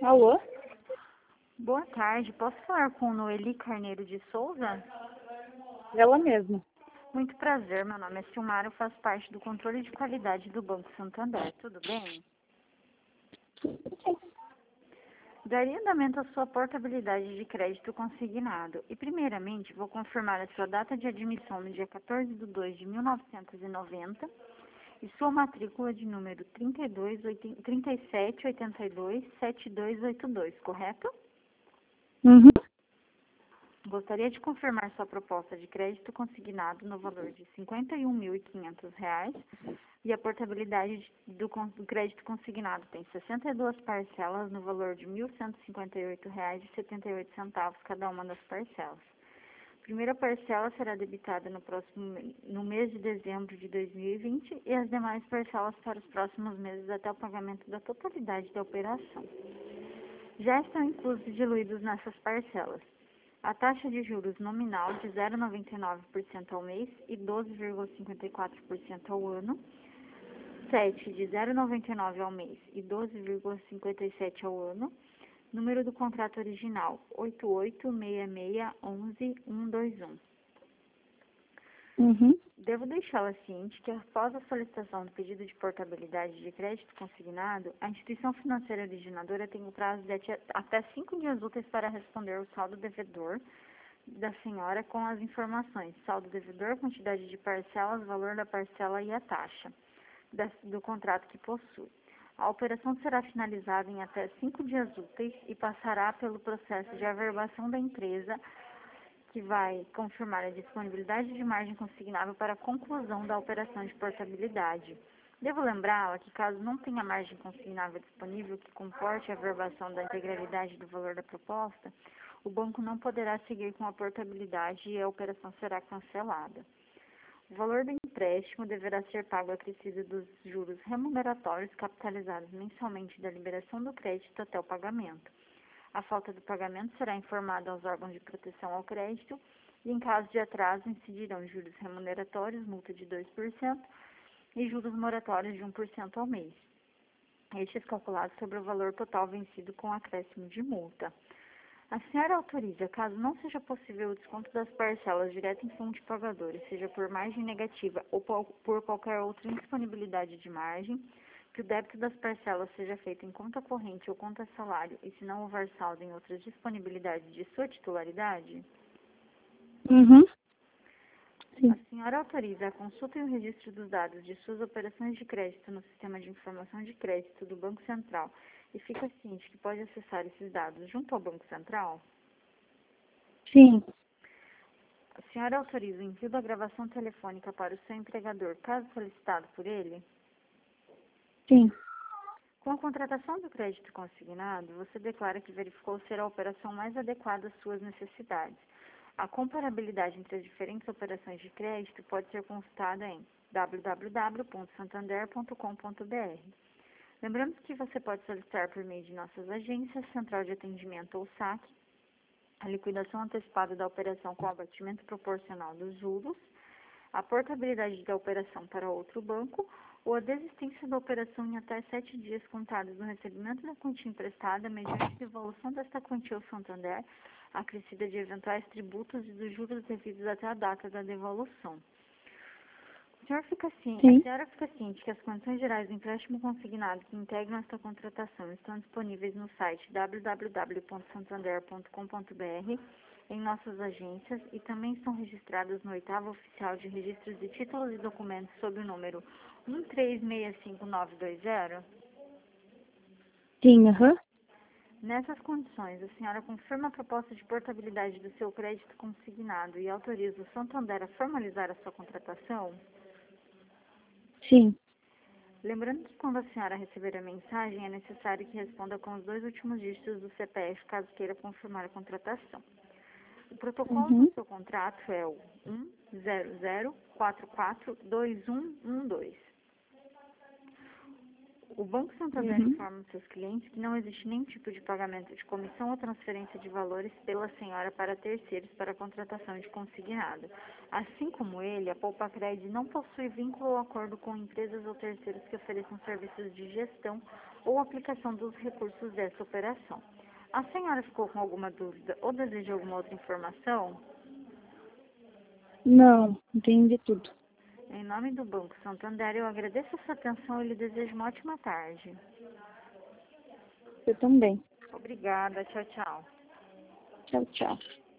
Alô? Boa tarde, posso falar com Noeli Carneiro de Souza? Ela mesma. Muito prazer, meu nome é Silmara, eu faço parte do controle de qualidade do Banco Santander, tudo bem? Daria andamento à sua portabilidade de crédito consignado e, primeiramente, vou confirmar a sua data de admissão no dia 14 de 2 de 1990 e sua matrícula de número 3782-7282, correto? Uhum. Gostaria de confirmar sua proposta de crédito consignado no valor de R$ 51.500 e a portabilidade do crédito consignado tem 62 parcelas no valor de R$ 1.158,78 cada uma das parcelas. A primeira parcela será debitada no mês de dezembro de 2020 e as demais parcelas para os próximos meses até o pagamento da totalidade da operação. Já estão inclusos e diluídos nessas parcelas a taxa de juros nominal de 0,99% ao mês e 12,54% ao ano, TET de 0,99% ao mês e 12,57% ao ano, número do contrato original 88661121. Uhum. Devo deixá-la ciente que, após a solicitação do pedido de portabilidade de crédito consignado, a instituição financeira originadora tem o prazo de até 5 dias úteis para responder o saldo devedor da senhora com as informações: saldo devedor, quantidade de parcelas, valor da parcela e a taxa do contrato que possui. A operação será finalizada em até 5 dias úteis e passará pelo processo de averbação da empresa, que vai confirmar a disponibilidade de margem consignável para a conclusão da operação de portabilidade. Devo lembrá-la que, caso não tenha margem consignável disponível que comporte a averbação da integralidade do valor da proposta, o banco não poderá seguir com a portabilidade e a operação será cancelada. O valor do empréstimo deverá ser pago acrescido dos juros remuneratórios capitalizados mensalmente da liberação do crédito até o pagamento. A falta do pagamento será informada aos órgãos de proteção ao crédito e, em caso de atraso, incidirão juros remuneratórios, multa de 2% e juros moratórios de 1% ao mês. Estes calculados sobre o valor total vencido com acréscimo de multa. A senhora autoriza, caso não seja possível o desconto das parcelas direto em fundo de pagadores, seja por margem negativa ou por qualquer outra indisponibilidade de margem, que o débito das parcelas seja feito em conta corrente ou conta salário e se não houver saldo em outras disponibilidades de sua titularidade? Uhum. Sim. A senhora autoriza a consulta e o registro dos dados de suas operações de crédito no sistema de informação de crédito do Banco Central e fica ciente que pode acessar esses dados junto ao Banco Central? Sim. A senhora autoriza o envio da gravação telefônica para o seu empregador, caso solicitado por ele? Sim. Com a contratação do crédito consignado, você declara que verificou ser a operação mais adequada às suas necessidades. A comparabilidade entre as diferentes operações de crédito pode ser consultada em www.santander.com.br. Lembramos que você pode solicitar por meio de nossas agências, central de atendimento ou saque, a liquidação antecipada da operação com abatimento proporcional dos juros, a portabilidade da operação para outro banco ou a desistência da operação em até 7 dias contados do recebimento da quantia emprestada mediante devolução desta quantia ao Santander, acrescida de eventuais tributos e dos juros devidos até a data da devolução. A senhora fica ciente que as condições gerais do empréstimo consignado que integram esta contratação estão disponíveis no site www.santander.com.br, em nossas agências e também estão registradas no 8º Oficial de Registros de Títulos e Documentos sob o número 1365920? Sim, aham. Nessas condições, a senhora confirma a proposta de portabilidade do seu crédito consignado e autoriza o Santander a formalizar a sua contratação? Sim. Lembrando que quando a senhora receber a mensagem, é necessário que responda com os 2 últimos dígitos do CPF, caso queira confirmar a contratação. O protocolo do seu contrato é o 100442112. O Banco Santander informa seus clientes que não existe nenhum tipo de pagamento de comissão ou transferência de valores pela senhora para terceiros para a contratação de consignado. Assim como ele, a Poupacred não possui vínculo ou acordo com empresas ou terceiros que ofereçam serviços de gestão ou aplicação dos recursos dessa operação. A senhora ficou com alguma dúvida ou deseja alguma outra informação? Não, entendi tudo. Em nome do Banco Santander, eu agradeço a sua atenção e lhe desejo uma ótima tarde. Eu também. Obrigada. Tchau, tchau. Tchau, tchau.